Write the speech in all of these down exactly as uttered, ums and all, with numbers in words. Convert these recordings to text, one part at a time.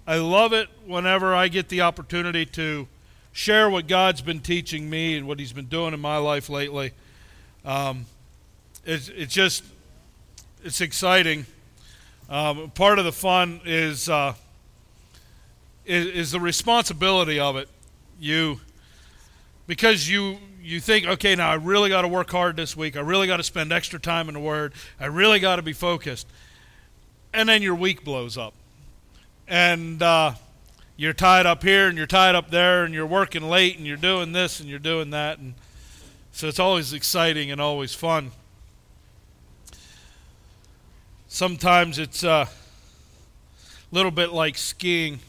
I love it whenever I get the opportunity to share what God's been teaching me and what he's been doing in my life lately. Um, it's, it's just, it's exciting. Um, part of the fun is, uh, is is the responsibility of it. You, because you you think, okay, now I really got to work hard this week. I really got to spend extra time in the Word. I really got to be focused. And then your week blows up. And uh, you're tied up here and you're tied up there and you're working late and you're doing this and you're doing that. And so it's always exciting and always fun. Sometimes it's uh, a little bit like skiing.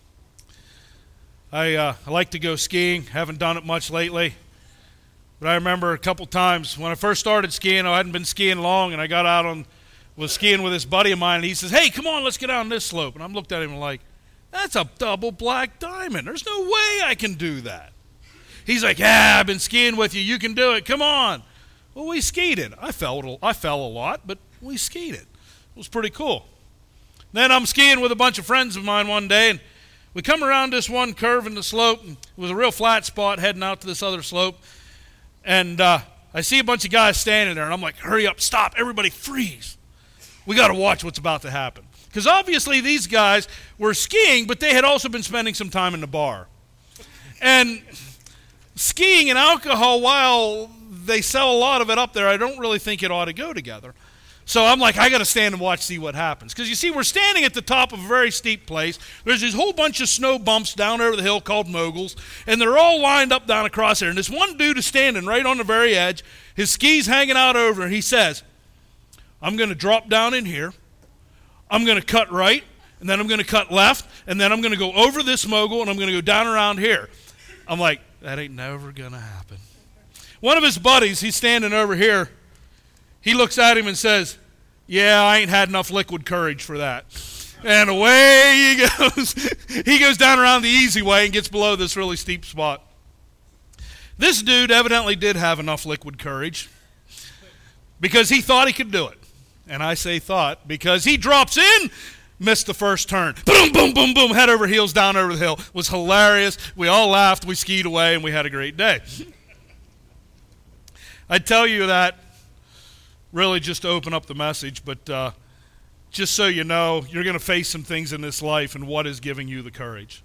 I, uh, I like to go skiing. Haven't done it much lately. But I remember a couple times when I first started skiing, I hadn't been skiing long, and I got out on, was skiing with this buddy of mine, and he says, hey, come on, let's get out on this slope. And I'm looked at him like, that's a double black diamond. There's no way I can do that. He's like, yeah, I've been skiing with you. You can do it. Come on. Well, we skied it. I fell, I fell a lot, but we skied it. It was pretty cool. Then I'm skiing with a bunch of friends of mine one day, and we come around this one curve in the slope, and it was a real flat spot heading out to this other slope, and uh, I see a bunch of guys standing there, and I'm like, hurry up, stop, everybody freeze. We got to watch what's about to happen. Because obviously these guys were skiing, but they had also been spending some time in the bar. And skiing and alcohol, while they sell a lot of it up there, I don't really think it ought to go together. So I'm like, I got to stand and watch, see what happens. Because you see, we're standing at the top of a very steep place. There's this whole bunch of snow bumps down over the hill called moguls, and they're all lined up down across there. And this one dude is standing right on the very edge, his skis hanging out over, and he says, I'm going to drop down in here, I'm going to cut right, and then I'm going to cut left, and then I'm going to go over this mogul, and I'm going to go down around here. I'm like, that ain't never going to happen. One of his buddies, he's standing over here, he looks at him and says, yeah, I ain't had enough liquid courage for that. And away he goes. He goes down around the easy way and gets below this really steep spot. This dude evidently did have enough liquid courage because he thought he could do it. And I say thought because he drops in, missed the first turn. Boom, boom, boom, boom, head over heels down over the hill. It was hilarious. We all laughed. We skied away, and we had a great day. I tell you that really just to open up the message, but uh, just so you know, you're going to face some things in this life, and what is giving you the courage.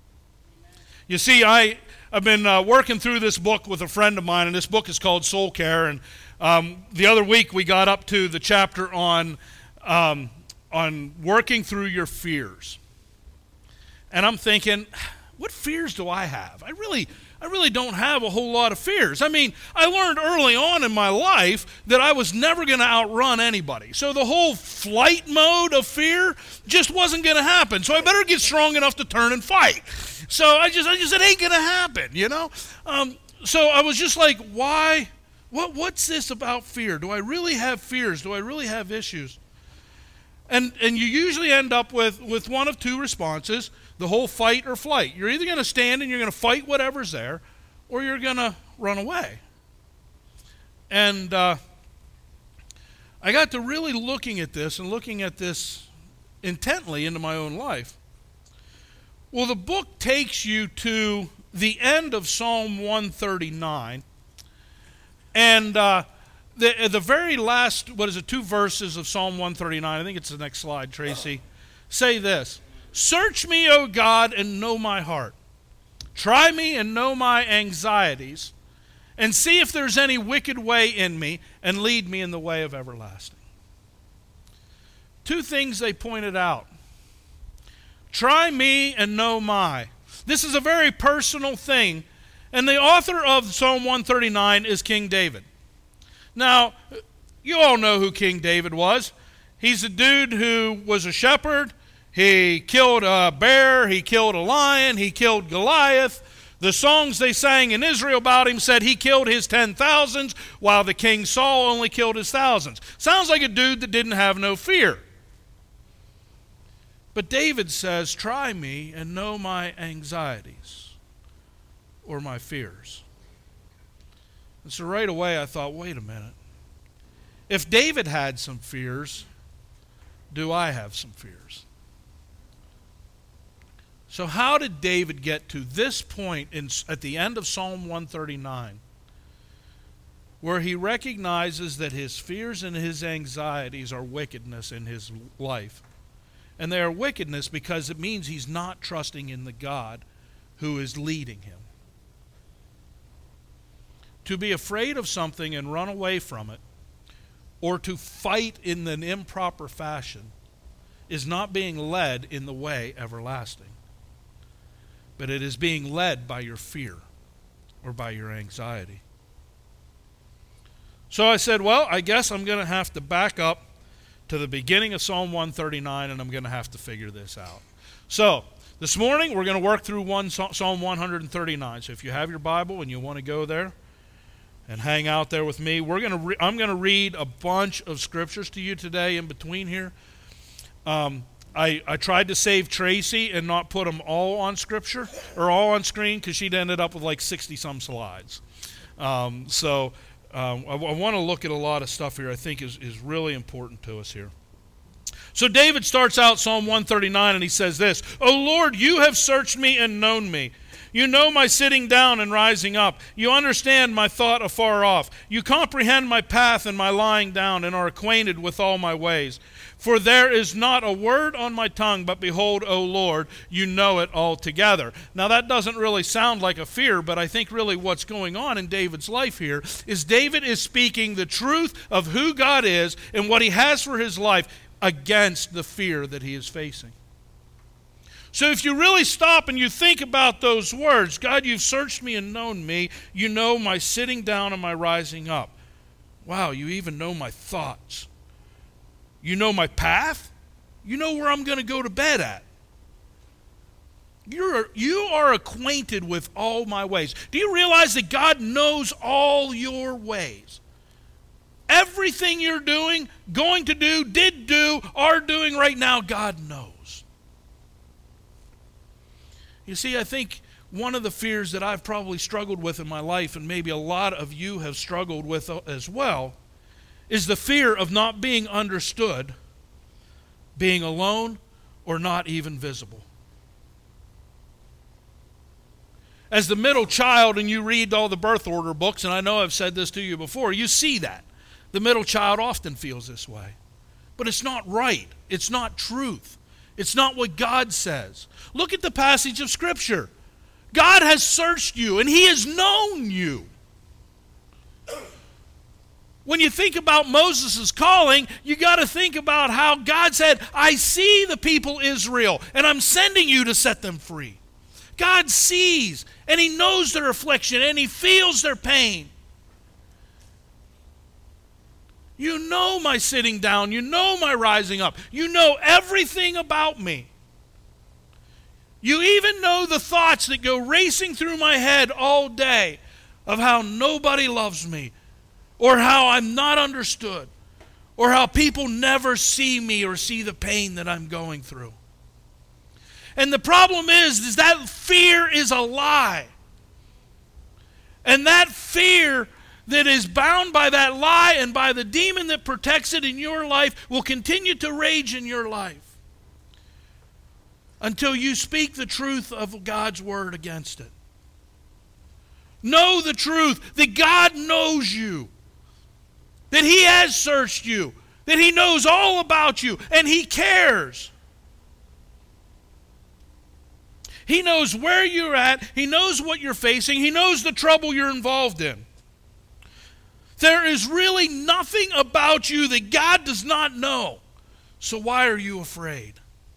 You see, I, I've been uh, working through this book with a friend of mine, and this book is called Soul Care, and um, the other week we got up to the chapter on, um, on working through your fears. And I'm thinking, what fears do I have? I really... I really don't have a whole lot of fears. I mean, I learned early on in my life that I was never going to outrun anybody. So the whole flight mode of fear just wasn't going to happen. So I better get strong enough to turn and fight. So I just, I just, it ain't going to happen, you know? Um, so I was just like, why? What, what's this about fear? Do I really have fears? Do I really have issues? And and you usually end up with, with one of two responses, the whole fight or flight. You're either going to stand and you're going to fight whatever's there, or you're going to run away. And uh, I got to really looking at this and looking at this intently into my own life. Well, the book takes you to the end of Psalm one thirty-nine, and uh, the the very last, what is it, two verses of Psalm one thirty-nine, I think it's the next slide, Tracy, say this: search me, O God, and know my heart. Try me and know my anxieties, and see if there's any wicked way in me, and lead me in the way of everlasting. Two things they pointed out. Try me and know my. This is a very personal thing, and the author of Psalm one thirty-nine is King David. Now, you all know who King David was. He's a dude who was a shepherd. He killed a bear. He killed a lion. He killed Goliath. The songs they sang in Israel about him said he killed his ten thousands, while the king Saul only killed his thousands. Sounds like a dude that didn't have no fear. But David says, try me and know my anxieties or my fears. And so right away I thought, wait a minute. If David had some fears, do I have some fears? So how did David get to this point in, at the end of Psalm one thirty-nine, where he recognizes that his fears and his anxieties are wickedness in his life? And they are wickedness because it means he's not trusting in the God who is leading him. To be afraid of something and run away from it, or to fight in an improper fashion, is not being led in the way everlasting, but it is being led by your fear or by your anxiety. So I said, well, I guess I'm going to have to back up to the beginning of Psalm one thirty-nine, and I'm going to have to figure this out. So this morning we're going to work through one Psalm one thirty-nine. So if you have your Bible and you want to go there and hang out there with me, we're going to re- I'm going to read a bunch of scriptures to you today in between here. Um, I, I tried to save Tracy and not put them all on scripture or all on screen because she'd ended up with like sixty-some slides. Um, so um, I, I want to look at a lot of stuff here I think is, is really important to us here. So David starts out Psalm one thirty-nine and he says this, "O Lord, you have searched me and known me. You know my sitting down and rising up. You understand my thought afar off. You comprehend my path and my lying down and are acquainted with all my ways. For there is not a word on my tongue, but behold, O Lord, you know it altogether." Now that doesn't really sound like a fear, but I think really what's going on in David's life here is David is speaking the truth of who God is and what he has for his life against the fear that he is facing. So if you really stop and you think about those words, God, you've searched me and known me. You know my sitting down and my rising up. Wow, you even know my thoughts. You know my path. You know where I'm going to go to bed at. You're, you are acquainted with all my ways. Do you realize that God knows all your ways? Everything you're doing, going to do, did do, are doing right now, God knows. You see, I think one of the fears that I've probably struggled with in my life, and maybe a lot of you have struggled with as well, is the fear of not being understood, being alone, or not even visible. As the middle child, and you read all the birth order books, and I know I've said this to you before, you see that. The middle child often feels this way. But it's not right. It's not truth. It's not what God says. Look at the passage of Scripture. God has searched you, and He has known you. When you think about Moses' calling, you got to think about how God said, I see the people Israel, and I'm sending you to set them free. God sees, and He knows their affliction, and He feels their pain. You know my sitting down. You know my rising up. You know everything about me. You even know the thoughts that go racing through my head all day of how nobody loves me, or how I'm not understood, or how people never see me or see the pain that I'm going through. And the problem is, is that fear is a lie. And that fear that is bound by that lie and by the demon that protects it in your life will continue to rage in your life until you speak the truth of God's word against it. Know the truth that God knows you, that He has searched you, that He knows all about you, and He cares. He knows where you're at. He knows what you're facing. He knows the trouble you're involved in. There is really nothing about you that God does not know. So why are you afraid?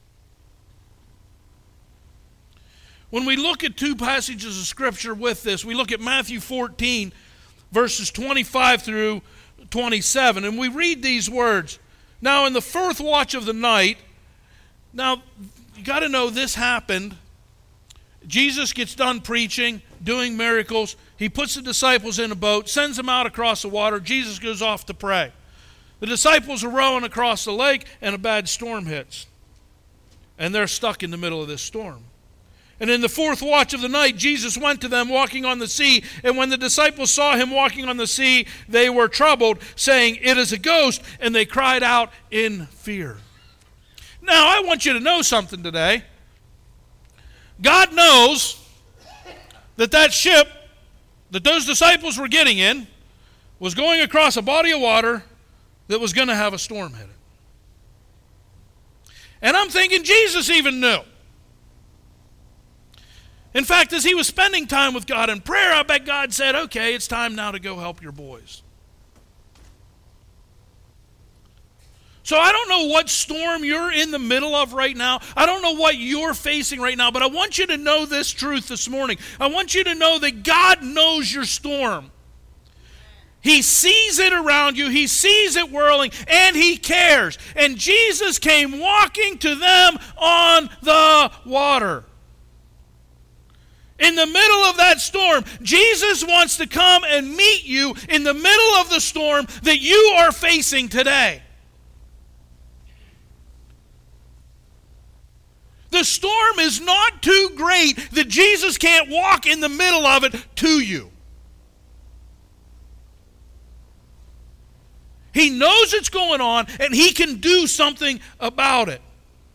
When we look at two passages of Scripture with this, we look at Matthew fourteen, verses twenty-five through twenty-seven, and we read these words. Now in the fourth watch of the night, now you got to know this happened. Jesus gets done preaching, doing miracles. He puts the disciples in a boat, sends them out across the water. Jesus goes off to pray. The disciples are rowing across the lake, and a bad storm hits. And they're stuck in the middle of this storm. And in the fourth watch of the night, Jesus went to them walking on the sea. And when the disciples saw Him walking on the sea, they were troubled, saying, "It is a ghost," and they cried out in fear. Now, I want you to know something today. God knows that that ship that those disciples were getting in was going across a body of water that was going to have a storm hit it. And I'm thinking Jesus even knew. In fact, as he was spending time with God in prayer, I bet God said, okay, it's time now to go help your boys. So I don't know what storm you're in the middle of right now. I don't know what you're facing right now, but I want you to know this truth this morning. I want you to know that God knows your storm. He sees it around you. He sees it whirling, and he cares. And Jesus came walking to them on the water. In the middle of that storm, Jesus wants to come and meet you in the middle of the storm that you are facing today. The storm is not too great that Jesus can't walk in the middle of it to you. He knows it's going on, and he can do something about it.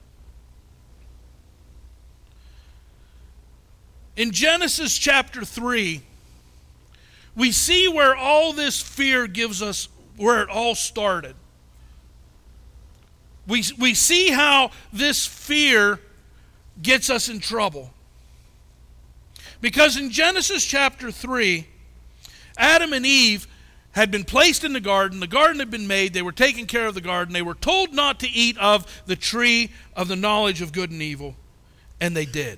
In Genesis chapter three, we see where all this fear gives us, where it all started. We, we see how this fear gets us in trouble. Because in Genesis chapter three, Adam and Eve had been placed in the garden. The garden had been made. They were taking care of the garden. They were told not to eat of the tree of the knowledge of good and evil. And they did.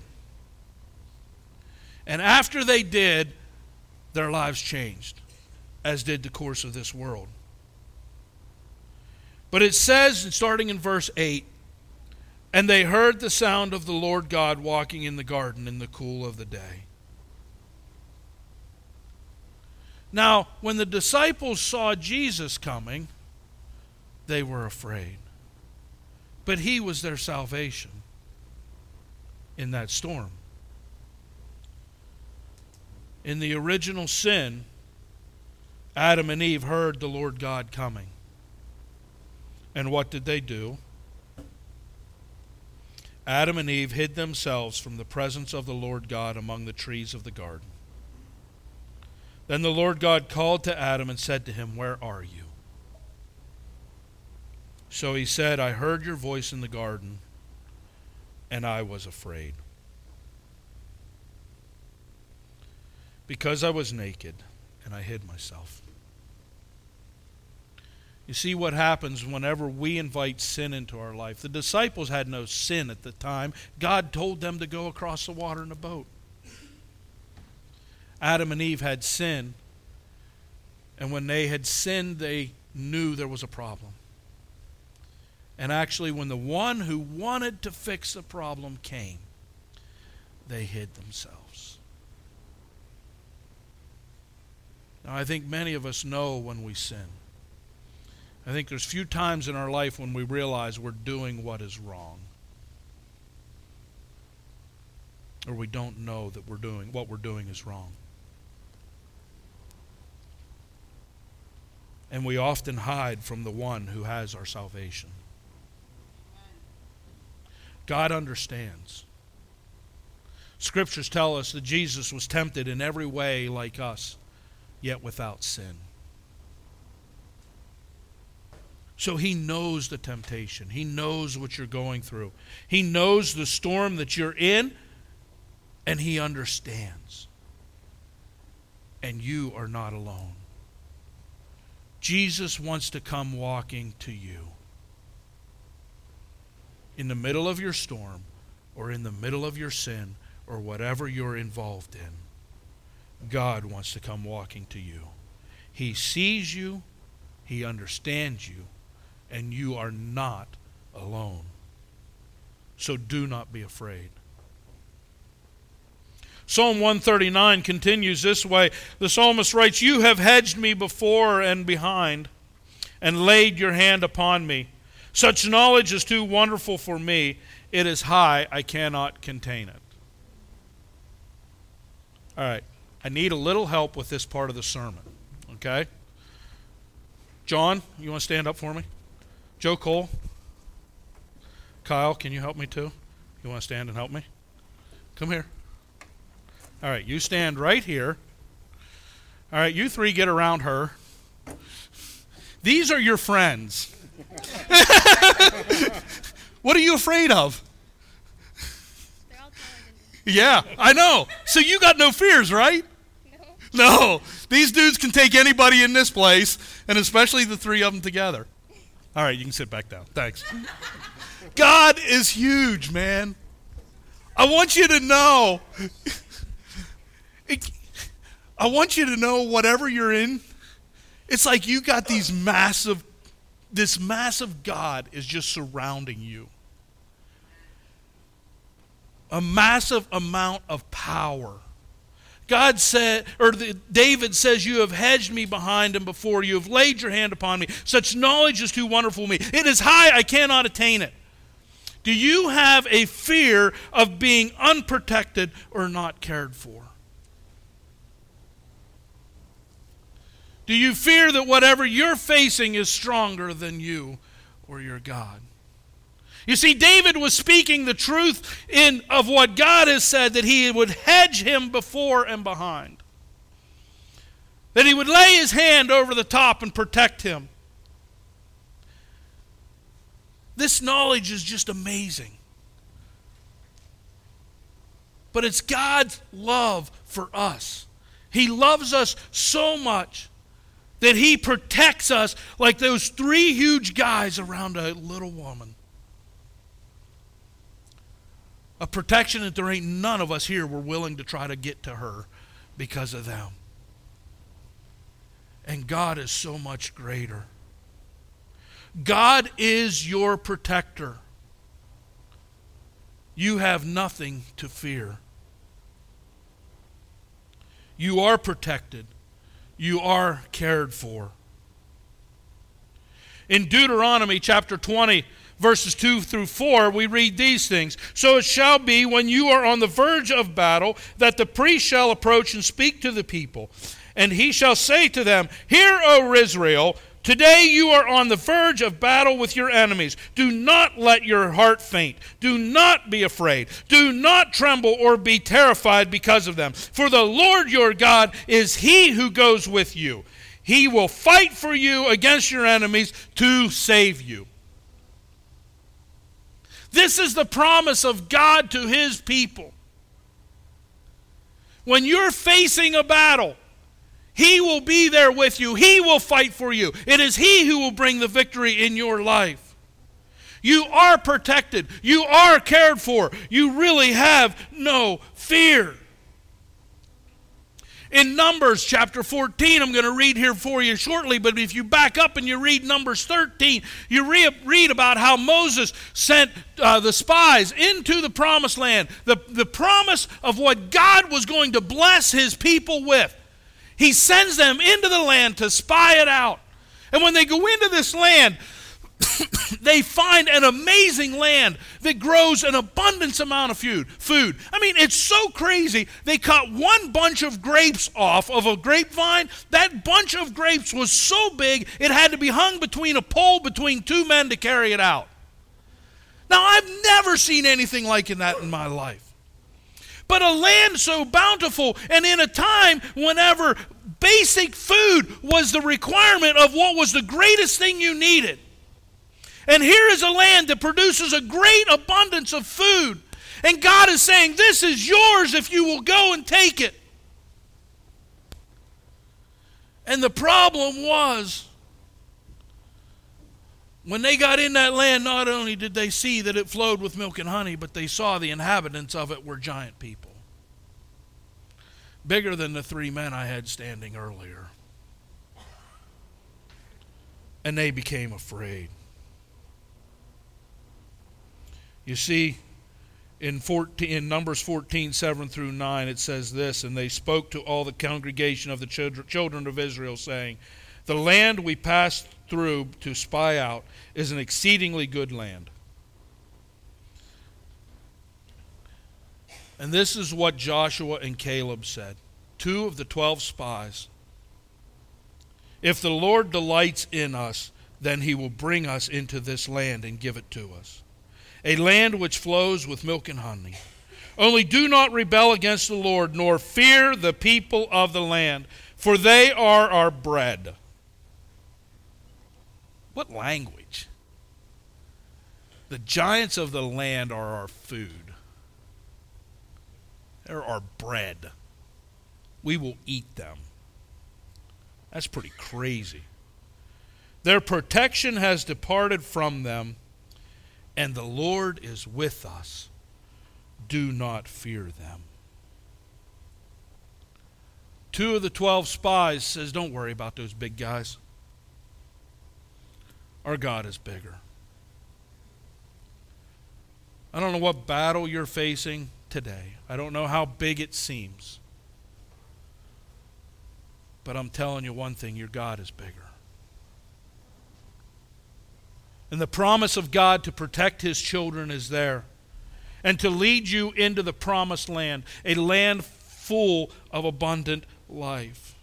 And after they did, their lives changed, as did the course of this world. But it says, starting in verse eight, and they heard the sound of the Lord God walking in the garden in the cool of the day. Now, when the disciples saw Jesus coming, they were afraid. But he was their salvation in that storm. In the original sin, Adam and Eve heard the Lord God coming. And what did they do? Adam and Eve hid themselves from the presence of the Lord God among the trees of the garden. Then the Lord God called to Adam and said to him, "Where are you?" So he said, "I heard your voice in the garden, and I was afraid, because I was naked, and I hid myself." You see what happens whenever we invite sin into our life. The disciples had no sin at the time. God told them to go across the water in a boat. Adam and Eve had sin, and when they had sinned, they knew there was a problem. And actually, when the one who wanted to fix the problem came, they hid themselves. Now, I think many of us know when we sin. I think there's few times in our life when we realize we're doing what is wrong. Or we don't know that we're doing what we're doing is wrong. And we often hide from the one who has our salvation. God understands. Scriptures tell us that Jesus was tempted in every way like us, yet without sin. So he knows the temptation. He knows what you're going through. He knows the storm that you're in, and he understands. And you are not alone. Jesus wants to come walking to you. In the middle of your storm, or in the middle of your sin, or whatever you're involved in, God wants to come walking to you. He sees you, he understands you, and you are not alone. So do not be afraid. Psalm one thirty-nine continues this way. The psalmist writes, "You have hedged me before and behind, and laid your hand upon me. Such knowledge is too wonderful for me. It is high, I cannot contain it." All right, I need a little help with this part of the sermon, okay? John, you want to stand up for me? Joe Cole? Kyle, can you help me too? You want to stand and help me? Come here. All right, you stand right here. All right, you three get around her. These are your friends. What are you afraid of? They're all taller than me. Yeah, I know. So you got no fears, right? No. No. These dudes can take anybody in this place, and especially the three of them together. All right, you can sit back down. Thanks. God is huge, man. I want you to know. It, I want you to know whatever you're in, it's like you got these massive, this massive God is just surrounding you. A massive amount of power. God said, or the, David says, you have hedged me behind and before you have laid your hand upon me. Such knowledge is too wonderful for me. It is high, I cannot attain it. Do you have a fear of being unprotected or not cared for? Do you fear that whatever you're facing is stronger than you or your God? You see, David was speaking the truth in of what God has said, that he would hedge him before and behind. That he would lay his hand over the top and protect him. This knowledge is just amazing. But it's God's love for us. He loves us so much that he protects us like those three huge guys around a little woman. A protection that there ain't none of us here were willing to try to get to her because of them. And God is so much greater. God is your protector. You have nothing to fear. You are protected. You are cared for. In Deuteronomy chapter twenty, verses two through four, we read these things. So it shall be when you are on the verge of battle that the priest shall approach and speak to the people. And he shall say to them, Hear, O Israel, today you are on the verge of battle with your enemies. Do not let your heart faint. Do not be afraid. Do not tremble or be terrified because of them. For the Lord your God is he who goes with you. He will fight for you against your enemies to save you. This is the promise of God to his people. When you're facing a battle, he will be there with you. He will fight for you. It is he who will bring the victory in your life. You are protected. You are cared for. You really have no fear. In Numbers chapter fourteen, I'm going to read here for you shortly, but if you back up and you read Numbers thirteen, you re- read about how Moses sent uh, the spies into the promised land, the, the promise of what God was going to bless his people with. He sends them into the land to spy it out. And when they go into this land, they find an amazing land that grows an abundance amount of food. Food. I mean, it's so crazy. They cut one bunch of grapes off of a grapevine. That bunch of grapes was so big, it had to be hung between a pole between two men to carry it out. Now, I've never seen anything like that in my life. But a land so bountiful, and in a time whenever basic food was the requirement of what was the greatest thing you needed. And here is a land that produces a great abundance of food. And God is saying, this is yours if you will go and take it. And the problem was, when they got in that land, not only did they see that it flowed with milk and honey, but they saw the inhabitants of it were giant people. Bigger than the three men I had standing earlier. And they became afraid. You see, in, fourteen, in Numbers fourteen, seven through nine, it says this, and they spoke to all the congregation of the children of Israel, saying, the land we passed through to spy out is an exceedingly good land. And this is what Joshua and Caleb said, two of the twelve spies. If the Lord delights in us, then he will bring us into this land and give it to us. A land which flows with milk and honey. Only do not rebel against the Lord, nor fear the people of the land, for they are our bread. What language? The giants of the land are our food. They're our bread. We will eat them. That's pretty crazy. Their protection has departed from them, and the Lord is with us. Do not fear them. Two of the twelve spies says, don't worry about those big guys. Our God is bigger. I don't know what battle you're facing today. I don't know how big it seems. But I'm telling you one thing, your God is bigger. And the promise of God to protect His children is there. And to lead you into the promised land, a land full of abundant life.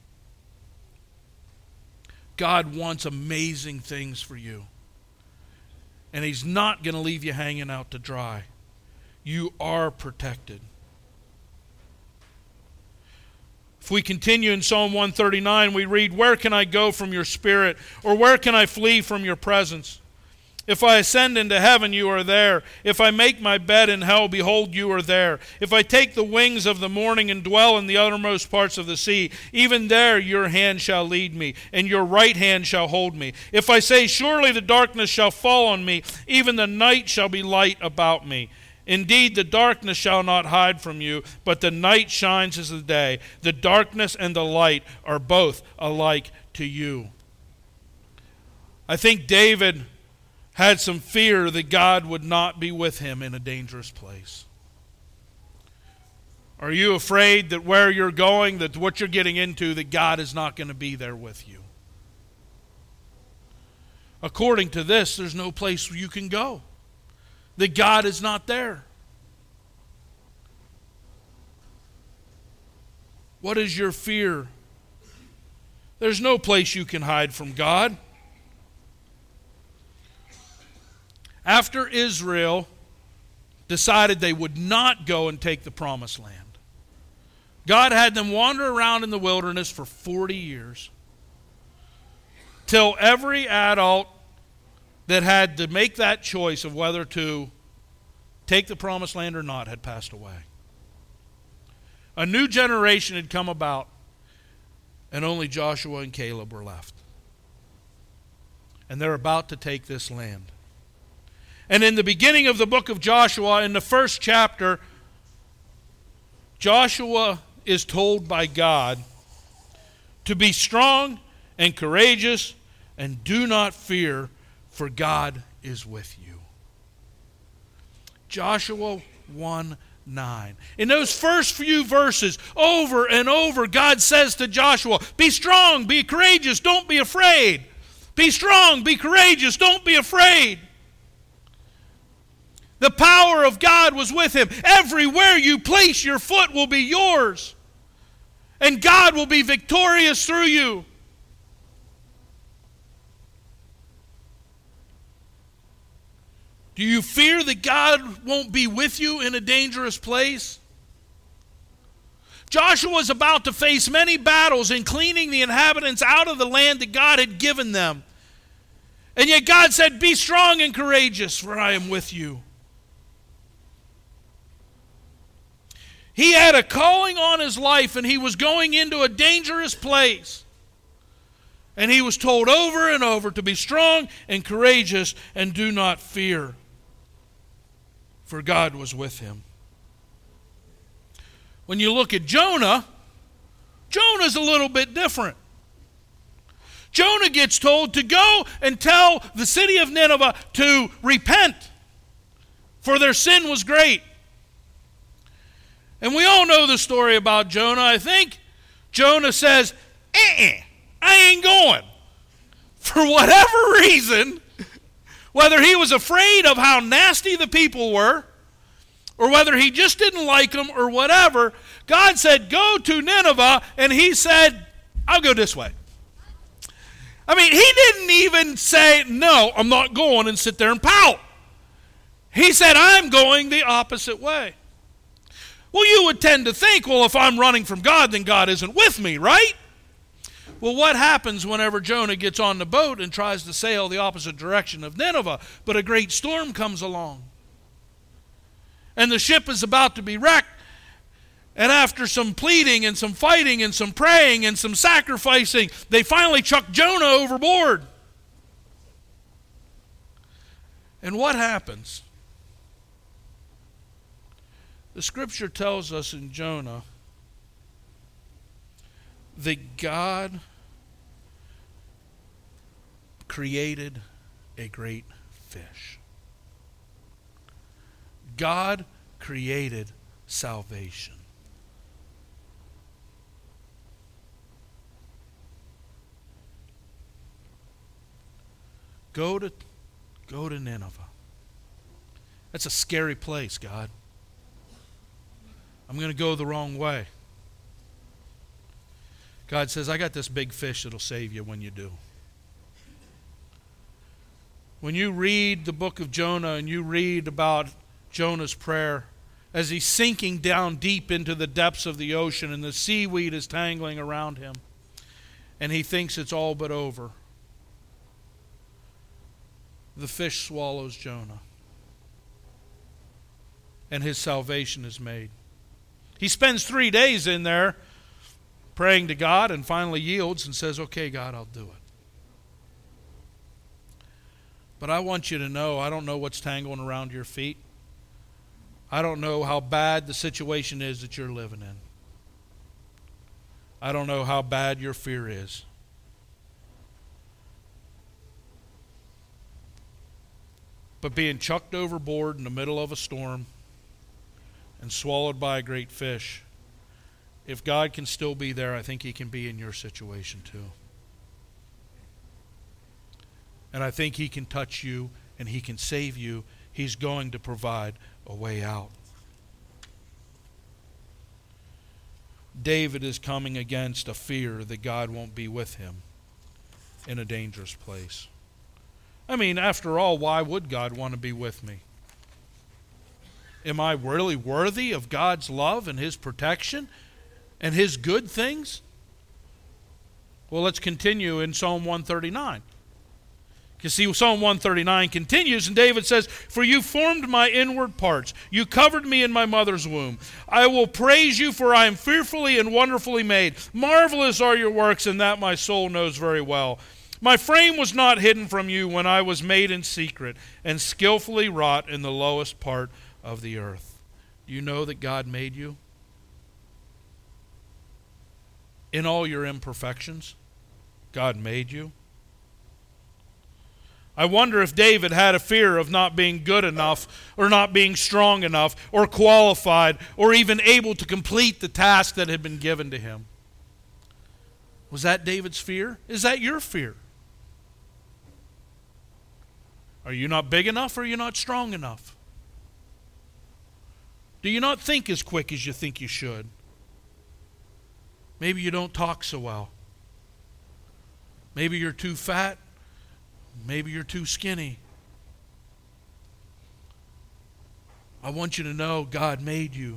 God wants amazing things for you. And He's not going to leave you hanging out to dry. You are protected. If we continue in Psalm one thirty-nine, we read, where can I go from your spirit? Or where can I flee from your presence? If I ascend into heaven, you are there. If I make my bed in hell, behold, you are there. If I take the wings of the morning and dwell in the uttermost parts of the sea, even there your hand shall lead me, and your right hand shall hold me. If I say, surely the darkness shall fall on me, even the night shall be light about me. Indeed, the darkness shall not hide from you, but the night shines as the day. The darkness and the light are both alike to you. I think David had some fear that God would not be with him in a dangerous place. Are you afraid that where you're going, that what you're getting into, that God is not going to be there with you? According to this, there's no place you can go. That God is not there. What is your fear? There's no place you can hide from God. After Israel decided they would not go and take the promised land, God had them wander around in the wilderness for forty years till every adult that had to make that choice of whether to take the promised land or not had passed away. A new generation had come about, and only Joshua and Caleb were left. And they're about to take this land. And in the beginning of the book of Joshua, in the first chapter, Joshua is told by God to be strong and courageous and do not fear, for God is with you. Joshua one nine. In those first few verses, over and over, God says to Joshua, be strong, be courageous, don't be afraid. Be strong, be courageous, don't be afraid. The power of God was with him. Everywhere you place your foot will be yours. And God will be victorious through you. Do you fear that God won't be with you in a dangerous place? Joshua was about to face many battles in cleaning the inhabitants out of the land that God had given them. And yet God said, be strong and courageous, for I am with you. He had a calling on his life, and he was going into a dangerous place. And he was told over and over to be strong and courageous and do not fear, for God was with him. When you look at Jonah, Jonah's a little bit different. Jonah gets told to go and tell the city of Nineveh to repent, for their sin was great. And we all know the story about Jonah. I think Jonah says, eh, I ain't going. For whatever reason, whether he was afraid of how nasty the people were, or whether he just didn't like them, or whatever, God said, go to Nineveh, and he said, I'll go this way. I mean, he didn't even say, no, I'm not going, and sit there and pout. He said, I'm going the opposite way. you would tend to think, well, if I'm running from God, then God isn't with me, right? Well, what happens whenever Jonah gets on the boat and tries to sail the opposite direction of Nineveh, but a great storm comes along? And the ship is about to be wrecked. And after some pleading and some fighting and some praying and some sacrificing, they finally chuck Jonah overboard. And what happens? The scripture tells us in Jonah that God created a great fish. God created salvation. Go to, go to Nineveh. That's a scary place, God. I'm going to go the wrong way. God says, I got this big fish that'll save you when you do. When you read the book of Jonah and you read about Jonah's prayer, as he's sinking down deep into the depths of the ocean and the seaweed is tangling around him, and he thinks it's all but over, the fish swallows Jonah, and his salvation is made. He spends three days in there praying to God and finally yields and says, okay, God, I'll do it. But I want you to know, I don't know what's tangling around your feet. I don't know how bad the situation is that you're living in. I don't know how bad your fear is. But being chucked overboard in the middle of a storm and swallowed by a great fish, if God can still be there, I think He can be in your situation too. And I think He can touch you and He can save you. He's going to provide a way out. David is coming against a fear that God won't be with him in a dangerous place. I mean, after all, why would God want to be with me? Am I really worthy of God's love and His protection and His good things? Well, let's continue in Psalm one thirty-nine. You see, Psalm one thirty-nine continues, and David says, for you formed my inward parts. You covered me in my mother's womb. I will praise you, for I am fearfully and wonderfully made. Marvelous are your works, and that my soul knows very well. My frame was not hidden from you when I was made in secret and skillfully wrought in the lowest part of the earth. Do you know that God made you? In all your imperfections, God made you. I wonder if David had a fear of not being good enough or not being strong enough or qualified or even able to complete the task that had been given to him. Was that David's fear? Is that your fear? Are you not big enough or are you not strong enough? Do you not think as quick as you think you should? Maybe you don't talk so well. Maybe you're too fat. Maybe you're too skinny. I want you to know God made you.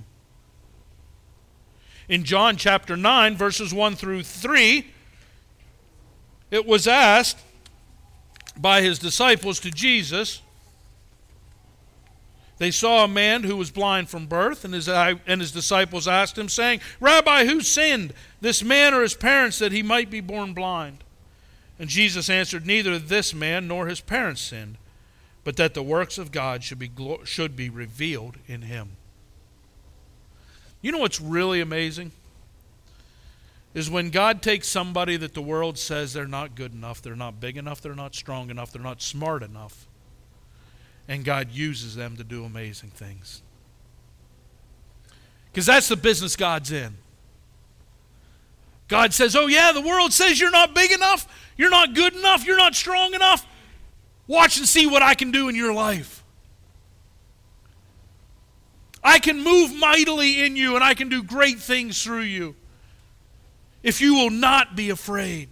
In John chapter nine, verses one through three, it was asked by His disciples to Jesus. They saw a man who was blind from birth, and his, and his disciples asked him, saying, Rabbi, who sinned, this man or his parents, that he might be born blind? And Jesus answered, neither this man nor his parents sinned, but that the works of God should be, should be revealed in him. You know what's really amazing? Is when God takes somebody that the world says they're not good enough, they're not big enough, they're not strong enough, they're not smart enough, and God uses them to do amazing things. Because that's the business God's in. God says, oh yeah, the world says you're not big enough, you're not good enough, you're not strong enough. Watch and see what I can do in your life. I can move mightily in you and I can do great things through you if you will not be afraid.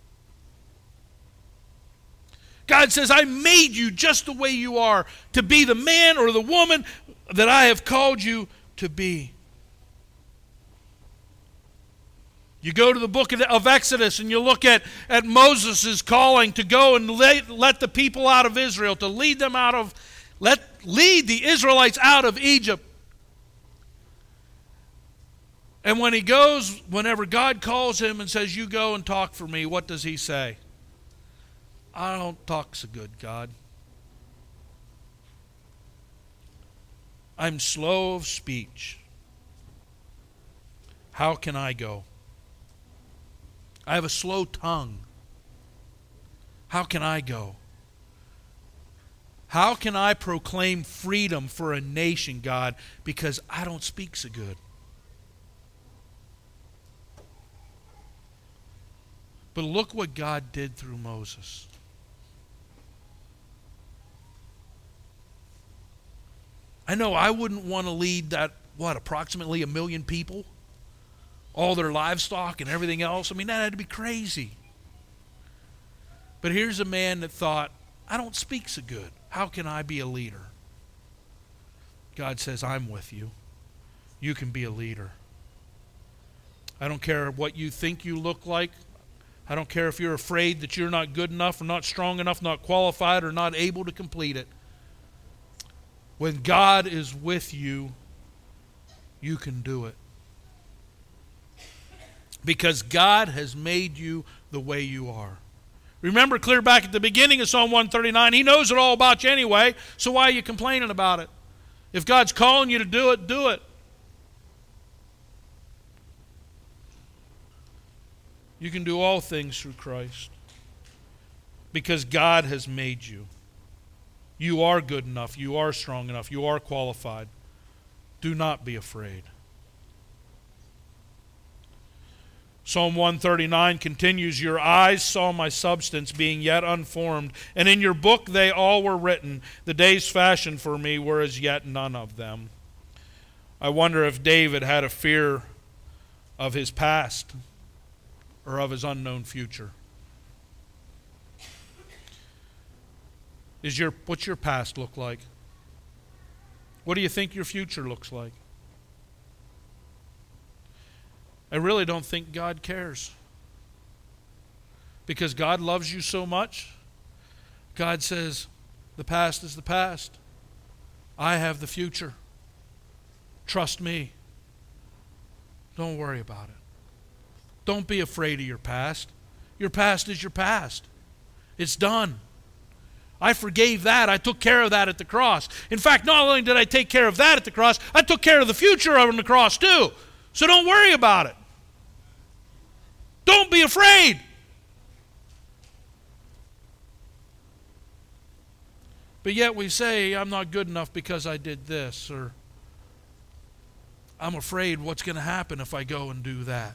God says, I made you just the way you are to be the man or the woman that I have called you to be. You go to the book of, of Exodus and you look at, at Moses' calling to go and let, let the people out of Israel, to lead them out of, let lead the Israelites out of Egypt. And when he goes, whenever God calls him and says, you go and talk for me, what does he say? I don't talk so good, God. I'm slow of speech. How can I go? I have a slow tongue. How can I go? How can I proclaim freedom for a nation, God, because I don't speak so good? But look what God did through Moses. I know I wouldn't want to lead that, what, approximately a million people? All their livestock and everything else. I mean, that had to be crazy. But here's a man that thought, I don't speak so good. How can I be a leader? God says, I'm with you. You can be a leader. I don't care what you think you look like. I don't care if you're afraid that you're not good enough or not strong enough, not qualified or not able to complete it. When God is with you, you can do it. Because God has made you the way you are. Remember clear back at the beginning of Psalm one thirty-nine, He knows it all about you anyway, so why are you complaining about it? If God's calling you to do it, do it. You can do all things through Christ. Because God has made you. You are good enough. You are strong enough. You are qualified. Do not be afraid. Psalm one thirty-nine continues, your eyes saw my substance being yet unformed, and in your book they all were written. The days fashioned for me were as yet none of them. I wonder if David had a fear of his past or of his unknown future. Is your, what's your past look like? What do you think your future looks like? I really don't think God cares. Because God loves you so much. God says, the past is the past. I have the future. Trust me. Don't worry about it. Don't be afraid of your past. Your past is your past. It's done. I forgave that. I took care of that at the cross. In fact, not only did I take care of that at the cross, I took care of the future on the cross too. So don't worry about it. Don't be afraid. But yet we say, I'm not good enough because I did this, or I'm afraid what's going to happen if I go and do that.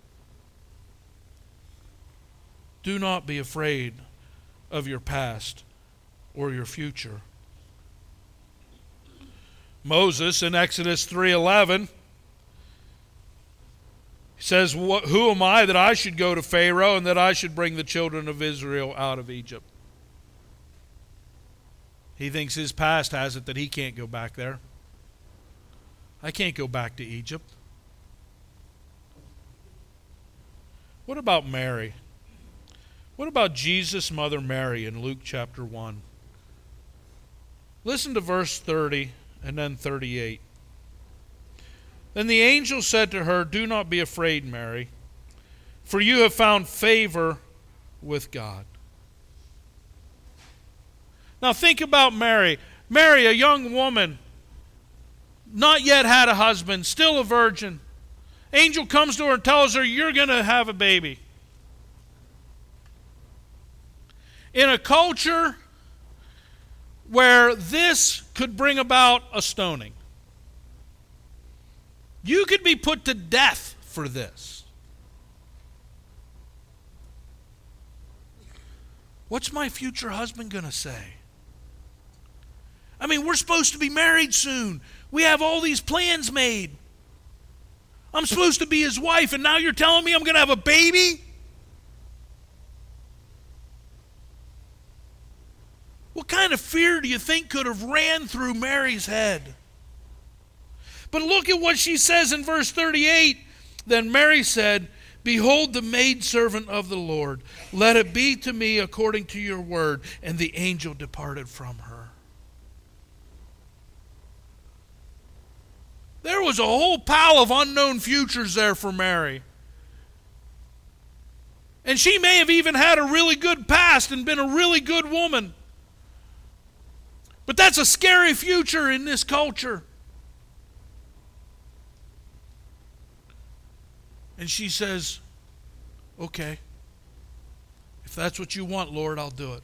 Do not be afraid of your past or your future. Moses in Exodus three eleven says, who am I that I should go to Pharaoh and that I should bring the children of Israel out of Egypt? He thinks his past has it that he can't go back there. I can't go back to Egypt. What about Mary? What about Jesus' mother Mary in Luke chapter one? Listen to verse thirty and then thirty-eight. Then the angel said to her, do not be afraid, Mary, for you have found favor with God. Now think about Mary. Mary, a young woman, not yet had a husband, still a virgin. Angel comes to her and tells her, you're going to have a baby. In a culture where this could bring about a stoning, you could be put to death for this. What's my future husband going to say? I mean, we're supposed to be married soon. We have all these plans made. I'm supposed to be his wife, and now you're telling me I'm going to have a baby? What kind of fear do you think could have ran through Mary's head? But look at what she says in verse thirty-eight. Then Mary said, Behold the maidservant of the Lord. Let it be to me according to your word. And the angel departed from her. There was a whole pile of unknown futures there for Mary. And she may have even had a really good past and been a really good woman. But that's a scary future in this culture. And she says, okay, if that's what you want, Lord, I'll do it.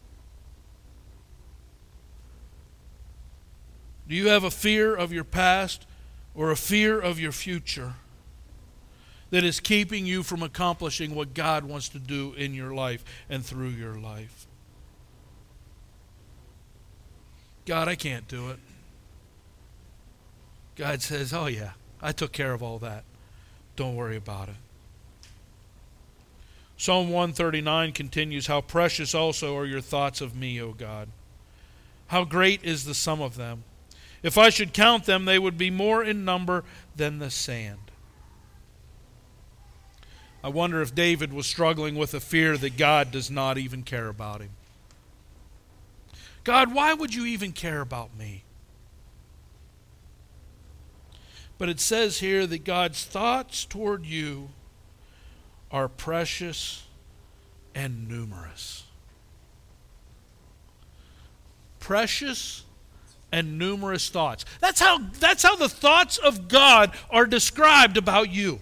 Do you have a fear of your past or a fear of your future that is keeping you from accomplishing what God wants to do in your life and through your life? God, I can't do it. God says, oh yeah, I took care of all that. Don't worry about it. Psalm one thirty-nine continues, how precious also are your thoughts of me, O God. How great is the sum of them. If I should count them, they would be more in number than the sand. I wonder if David was struggling with a fear that God does not even care about him. God, why would you even care about me? But it says here that God's thoughts toward you are precious and numerous. Precious and numerous thoughts. That's how, that's how the thoughts of God are described about you.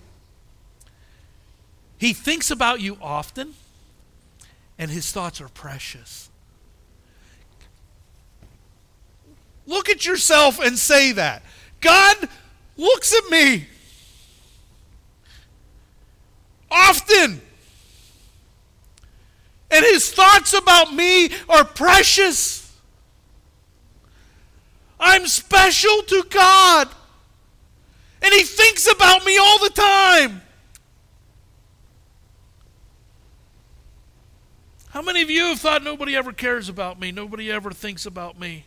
He thinks about you often, and his thoughts are precious. Look at yourself and say that. God looks at me often, and his thoughts about me are precious. I'm special to God, and he thinks about me all the time. How many of you have thought nobody ever cares about me, nobody ever thinks about me?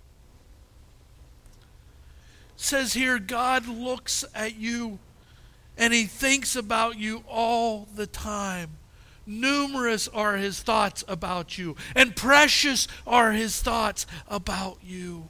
It says here, God looks at you and he thinks about you all the time. Numerous are his thoughts about you, and precious are his thoughts about you.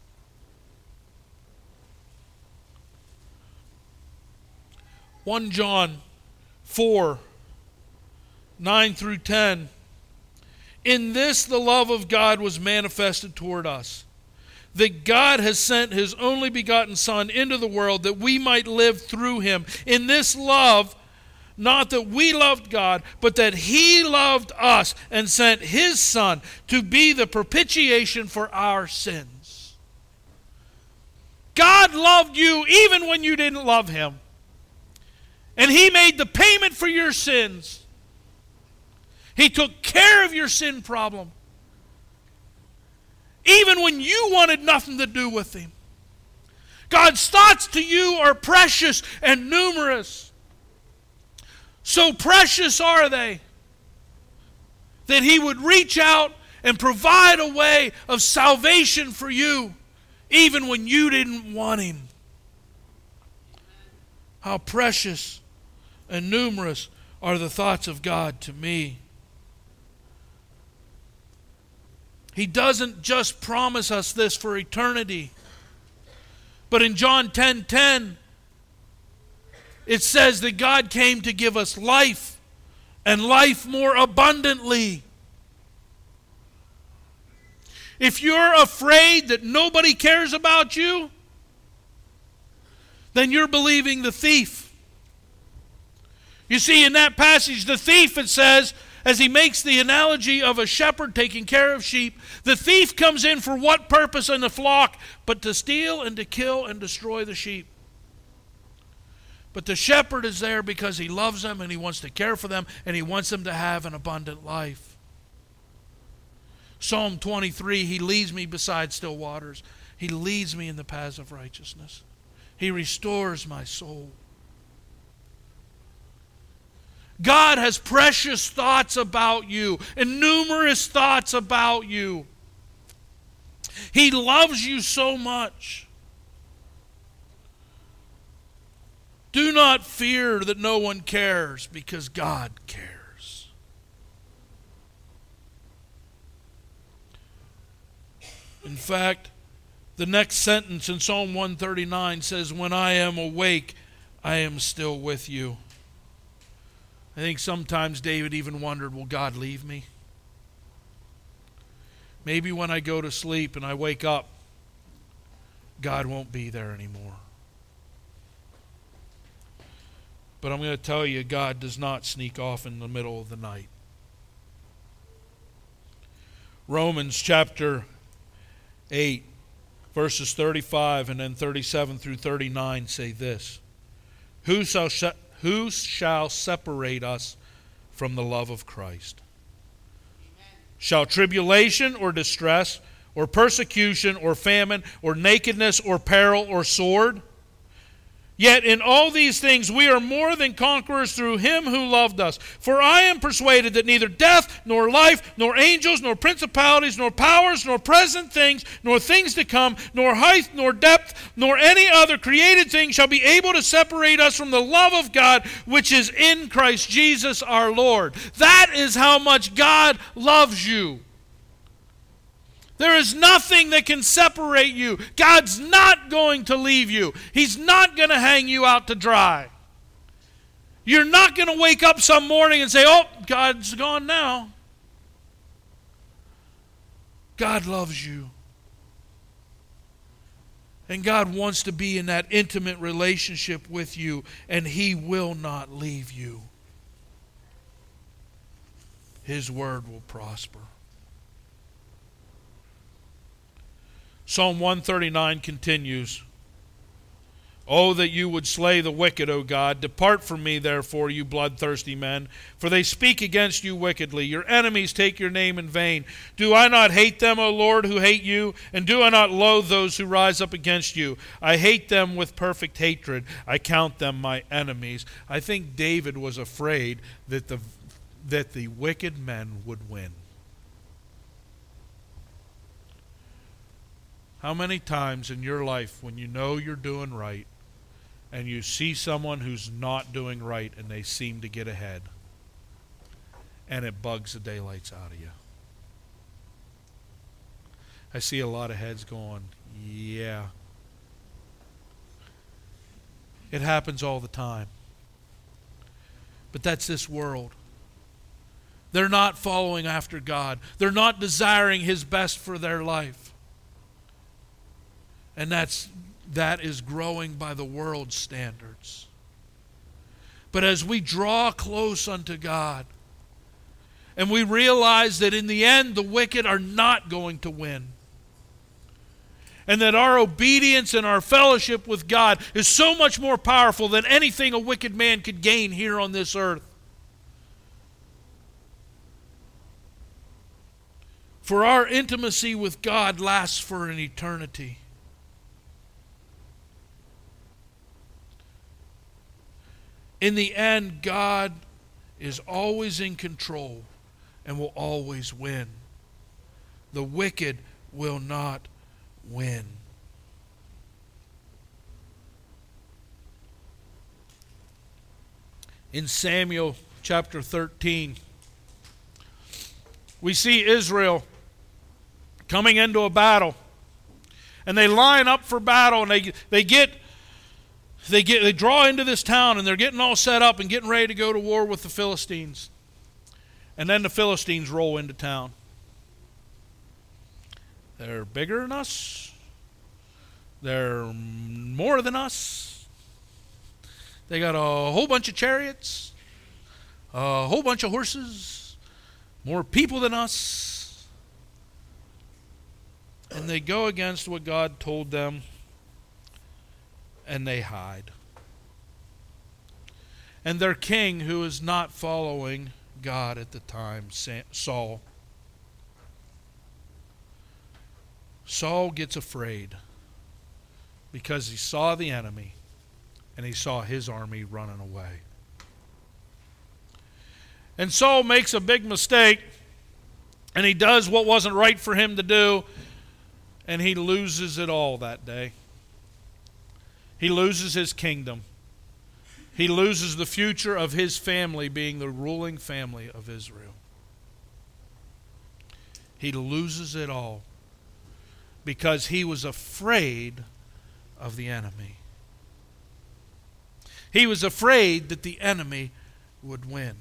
First John four, nine through ten. In this the love of God was manifested toward us, that God has sent his only begotten Son into the world that we might live through him. In this love, not that we loved God, but that he loved us and sent his Son to be the propitiation for our sins. God loved you even when you didn't love him. And he made the payment for your sins. He took care of your sin problem, even when you wanted nothing to do with him. God's thoughts to you are precious and numerous. So precious are they that he would reach out and provide a way of salvation for you, even when you didn't want him. How precious and numerous are the thoughts of God to me. He doesn't just promise us this for eternity. But in John ten ten, it says that God came to give us life, and life more abundantly. If you're afraid that nobody cares about you, then you're believing the thief. You see, in that passage, the thief, it says, as he makes the analogy of a shepherd taking care of sheep, the thief comes in for what purpose in the flock but to steal and to kill and destroy the sheep. But the shepherd is there because he loves them and he wants to care for them and he wants them to have an abundant life. Psalm twenty-three, he leads me beside still waters. He leads me in the paths of righteousness. He restores my soul. God has precious thoughts about you and numerous thoughts about you. He loves you so much. Do not fear that no one cares, because God cares. In fact, the next sentence in Psalm one thirty-nine says, when I am awake, I am still with you. I think sometimes David even wondered, will God leave me? Maybe when I go to sleep and I wake up, God won't be there anymore. But I'm going to tell you, God does not sneak off in the middle of the night. Romans chapter eight, verses thirty-five and then thirty-seven through thirty-nine say this. Who shall, who shall separate us from the love of Christ? Amen. Shall tribulation or distress or persecution or famine or nakedness or peril or sword? Yet in all these things we are more than conquerors through him who loved us. For I am persuaded that neither death, nor life, nor angels, nor principalities, nor powers, nor present things, nor things to come, nor height, nor depth, nor any other created thing shall be able to separate us from the love of God, which is in Christ Jesus our Lord. That is how much God loves you. There is nothing that can separate you. God's not going to leave you. He's not going to hang you out to dry. You're not going to wake up some morning and say, oh, God's gone now. God loves you. And God wants to be in that intimate relationship with you, and He will not leave you. His word will prosper. Psalm one thirty-nine continues, Oh, that you would slay the wicked, O God. Depart from me, therefore, you bloodthirsty men, for they speak against you wickedly. Your enemies take your name in vain. Do I not hate them, O Lord, who hate you? And do I not loathe those who rise up against you? I hate them with perfect hatred. I count them my enemies. I think David was afraid that the, that the wicked men would win. How many times in your life when you know you're doing right and you see someone who's not doing right and they seem to get ahead and it bugs the daylights out of you? I see a lot of heads going, yeah. It happens all the time. But that's this world. They're not following after God. They're not desiring His best for their life. And that's that is growing by the world's standards. But as we draw close unto God, and we realize that in the end the wicked are not going to win, and that our obedience and our fellowship with God is so much more powerful than anything a wicked man could gain here on this earth. For our intimacy with God lasts for an eternity. In the end, God is always in control and will always win. The wicked will not win. In Samuel chapter thirteen, we see Israel coming into a battle. And they line up for battle, and they, they get They get they draw into this town, and they're getting all set up and getting ready to go to war with the Philistines. And then the Philistines roll into town. They're bigger than us. They're more than us. They got a whole bunch of chariots, a whole bunch of horses, more people than us. And they go against what God told them. And they hide. And their king, who is not following God at the time, Saul, Saul gets afraid because he saw the enemy and he saw his army running away. And Saul makes a big mistake, and he does what wasn't right for him to do, and he loses it all that day. He loses his kingdom. He loses the future of his family being the ruling family of Israel. He loses it all because he was afraid of the enemy. He was afraid that the enemy would win.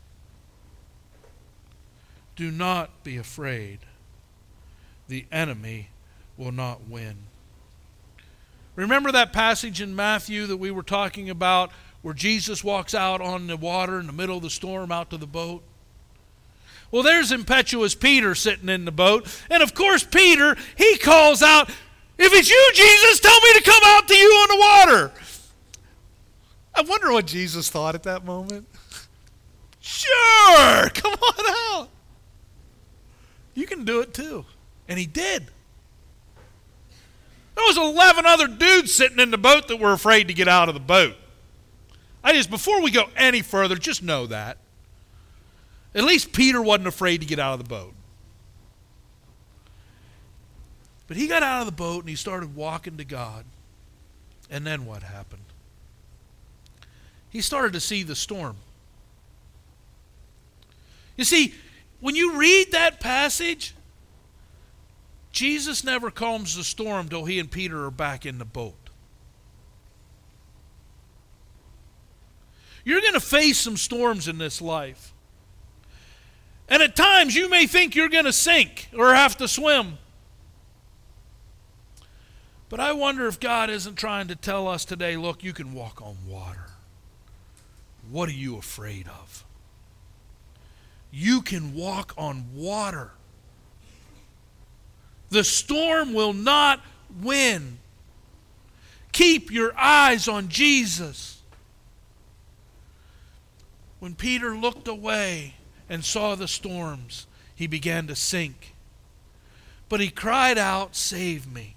Do not be afraid. The enemy will not win. Remember that passage in Matthew that we were talking about where Jesus walks out on the water in the middle of the storm out to the boat? Well, there's impetuous Peter sitting in the boat. And of course, Peter, he calls out, "If it's you, Jesus, tell me to come out to you on the water." I wonder what Jesus thought at that moment. Sure, come on out. You can do it too. And he did. There was eleven other dudes sitting in the boat that were afraid to get out of the boat. I just, before we go any further, just know that. At least Peter wasn't afraid to get out of the boat. But he got out of the boat and he started walking to God. And then what happened? He started to see the storm. You see, when you read that passage, Jesus never calms the storm till he and Peter are back in the boat. You're going to face some storms in this life. And at times you may think you're going to sink or have to swim. But I wonder if God isn't trying to tell us today, look, you can walk on water. What are you afraid of? You can walk on water. The storm will not win. Keep your eyes on Jesus. When Peter looked away and saw the storms, he began to sink. But he cried out, "Save me."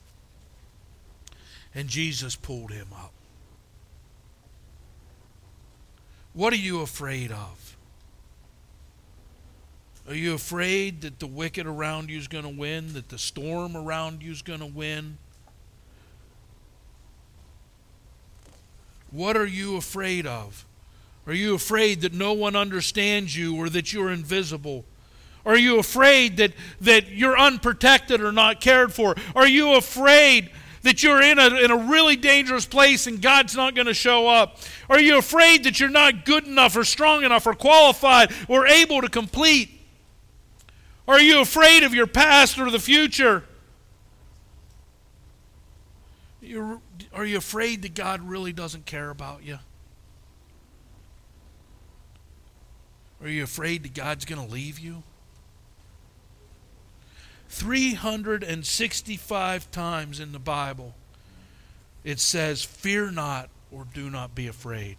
And Jesus pulled him up. What are you afraid of? Are you afraid that the wicked around you is going to win, that the storm around you is going to win? What are you afraid of? Are you afraid that no one understands you or that you're invisible? Are you afraid that, that you're unprotected or not cared for? Are you afraid that you're in a, in a really dangerous place and God's not going to show up? Are you afraid that you're not good enough or strong enough or qualified or able to complete? Are you afraid of your past or the future? You're, are you afraid that God really doesn't care about you? Are you afraid that God's going to leave you? three hundred sixty-five times in the Bible it says, "Fear not," or "Do not be afraid."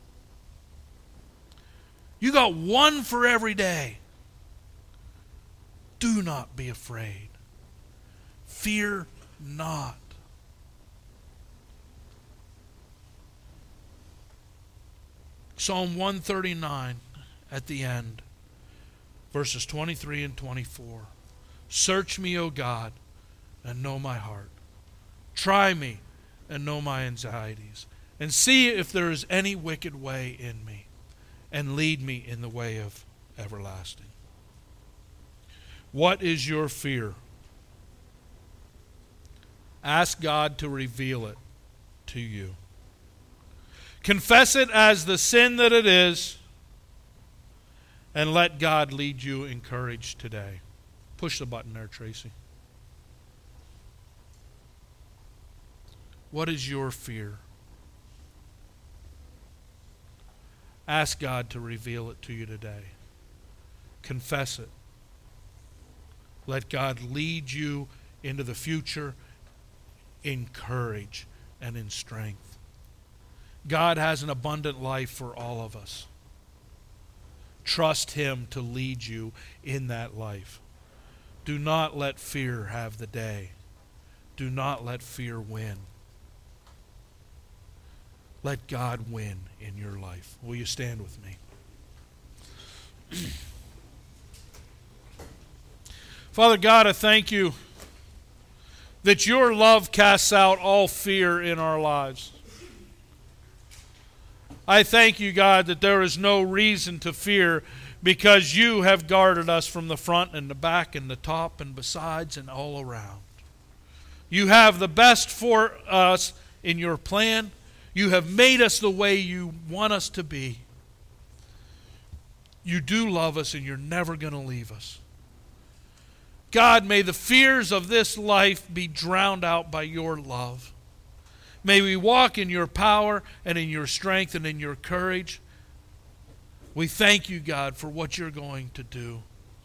You got one for every day. Do not be afraid. Fear not. Psalm one thirty-nine at the end, verses twenty-three and twenty-four. "Search me, O God, and know my heart. Try me and know my anxieties, and see if there is any wicked way in me, and lead me in the way of everlasting." What is your fear? Ask God to reveal it to you. Confess it as the sin that it is, and let God lead you in courage today. Push the button there, Tracy. What is your fear? Ask God to reveal it to you today. Confess it. Let God lead you into the future in courage and in strength. God has an abundant life for all of us. Trust Him to lead you in that life. Do not let fear have the day. Do not let fear win. Let God win in your life. Will you stand with me? Father God, I thank you that your love casts out all fear in our lives. I thank you, God, that there is no reason to fear because you have guarded us from the front and the back and the top and besides and all around. You have the best for us in your plan. You have made us the way you want us to be. You do love us and you're never going to leave us. God, may the fears of this life be drowned out by your love. May we walk in your power and in your strength and in your courage. We thank you, God, for what you're going to do.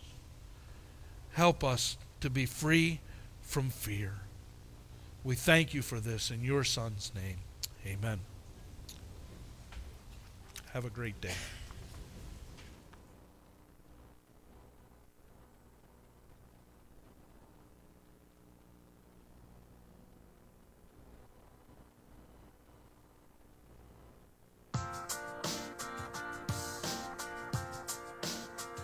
Help us to be free from fear. We thank you for this in your Son's name. Amen. Have a great day.